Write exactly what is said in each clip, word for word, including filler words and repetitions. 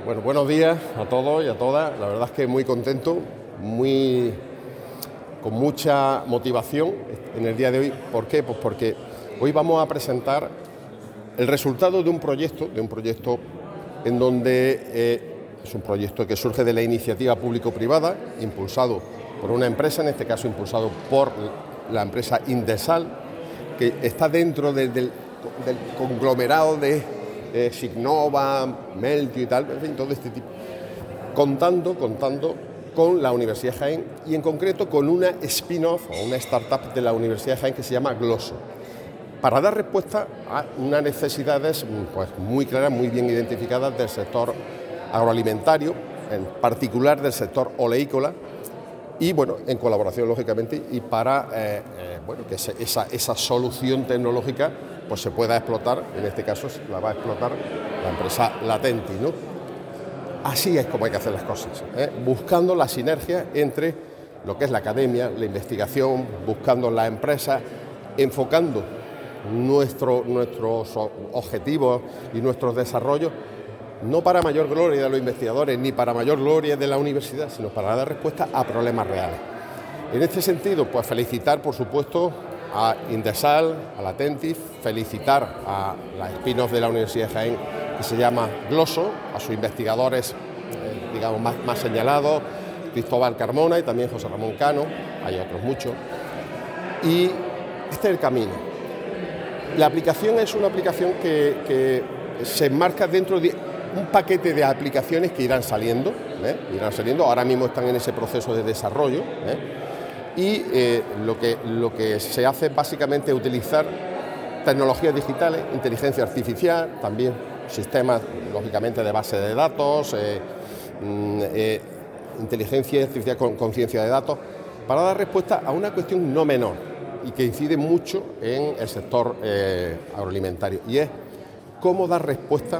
Bueno, buenos días a todos y a todas. La verdad es que muy contento, muy con mucha motivación en el día de hoy. ¿Por qué? Pues porque hoy vamos a presentar el resultado de un proyecto, de un proyecto en donde eh, es un proyecto que surge de la iniciativa público-privada, impulsado por una empresa, en este caso impulsado por la empresa Indesal, que está dentro de, del, del conglomerado de Eh, Signova, Meltio y tal, en fin, todo este tipo, contando, contando con la Universidad de Jaén y en concreto con una spin-off o una startup de la Universidad de Jaén que se llama Gloso, para dar respuesta a unas necesidades pues, muy claras, muy bien identificadas del sector agroalimentario, en particular del sector oleícola, y bueno, en colaboración lógicamente y para eh, eh, bueno, que se, esa, esa solución tecnológica pues se pueda explotar, en este caso la va a explotar la empresa Latenti, ¿no? Así es como hay que hacer las cosas, ¿eh? Buscando la sinergia entre lo que es la academia, la investigación, buscando la empresa, enfocando nuestro, nuestros objetivos y nuestros desarrollos no para mayor gloria de los investigadores ni para mayor gloria de la universidad, sino para dar respuesta a problemas reales. En este sentido, pues felicitar, por supuesto, a Indesal, a Latenti, felicitar a la spin-off de la Universidad de Jaén que se llama Gloso, a sus investigadores, eh, digamos, más, más señalados, Cristóbal Carmona y también José Ramón Cano, hay otros muchos, y este es el camino. La aplicación es una aplicación que, que se enmarca dentro de un paquete de aplicaciones que irán saliendo, ¿eh? irán saliendo, ahora mismo están en ese proceso de desarrollo, ¿eh? y eh, lo, que, lo que se hace es básicamente utilizar tecnologías digitales, inteligencia artificial, también sistemas lógicamente de base de datos, eh, eh, inteligencia artificial con conciencia de datos, para dar respuesta a una cuestión no menor y que incide mucho en el sector eh, agroalimentario, y es cómo dar respuesta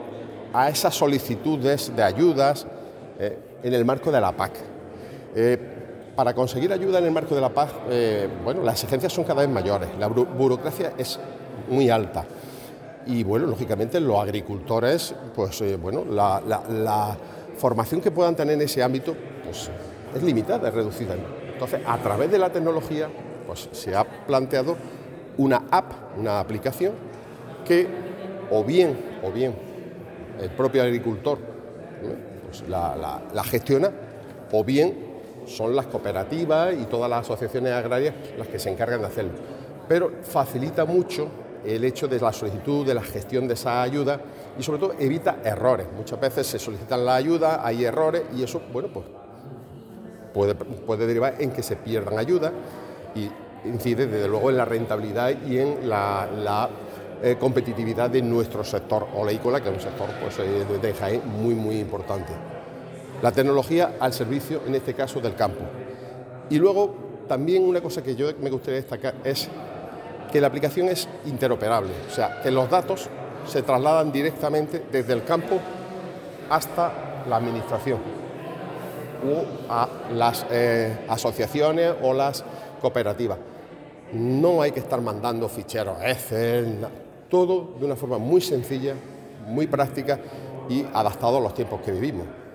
a esas solicitudes de ayudas eh, en el marco de la P A C. Eh, para conseguir ayuda en el marco de la P A C, eh, bueno, las exigencias son cada vez mayores, la buro burocracia es muy alta y, bueno, lógicamente los agricultores, pues, eh, bueno, la, la, la formación que puedan tener en ese ámbito, pues, es limitada, es reducida. Entonces, a través de la tecnología, pues, se ha planteado una app, una aplicación que, o bien, o bien, el propio agricultor pues la, la, la gestiona, o bien son las cooperativas y todas las asociaciones agrarias las que se encargan de hacerlo. Pero facilita mucho el hecho de la solicitud, de la gestión de esa ayuda y sobre todo evita errores. Muchas veces se solicitan la ayuda, hay errores y eso, bueno, pues puede, puede derivar en que se pierdan ayudas y incide desde luego en la rentabilidad y en la, la Eh, competitividad de nuestro sector oleícola, que es un sector pues, eh, de Jaén muy, muy importante. La tecnología al servicio, en este caso, del campo. Y luego, también una cosa que yo me gustaría destacar es que la aplicación es interoperable, o sea, que los datos se trasladan directamente desde el campo hasta la administración o a las eh, asociaciones o las cooperativas. No hay que estar mandando ficheros Excel, todo de una forma muy sencilla, muy práctica y adaptado a los tiempos que vivimos.